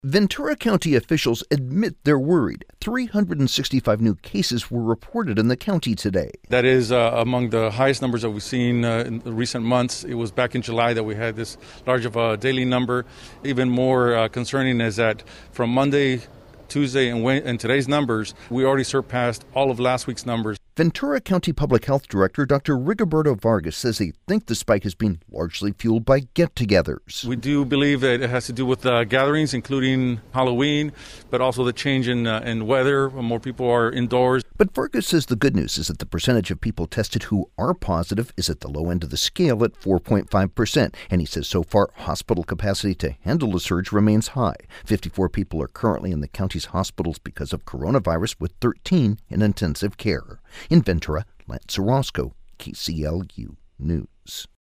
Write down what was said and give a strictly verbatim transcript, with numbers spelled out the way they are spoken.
Ventura County officials admit they're worried. three hundred sixty-five new cases were reported in the county today. That is uh, among the highest numbers that we've seen uh, in the recent months. It was back in July that we had this large of a daily number. Even more uh, concerning is that from Monday, Tuesday, and, Wednesday, and today's numbers, we already surpassed all of last week's numbers. Ventura County Public Health Director Doctor Rigoberto Vargas says they think the spike has been largely fueled by get-togethers. We do believe that it has to do with uh, gatherings, including Halloween, but also the change in, uh, in weather. More people are indoors. But Vargas says the good news is that the percentage of people tested who are positive is at the low end of the scale at four point five percent. And he says so far, hospital capacity to handle the surge remains high. fifty-four people are currently in the county's hospitals because of coronavirus, with thirteen in intensive care. In Ventura, Lance Orozco, K C L U News.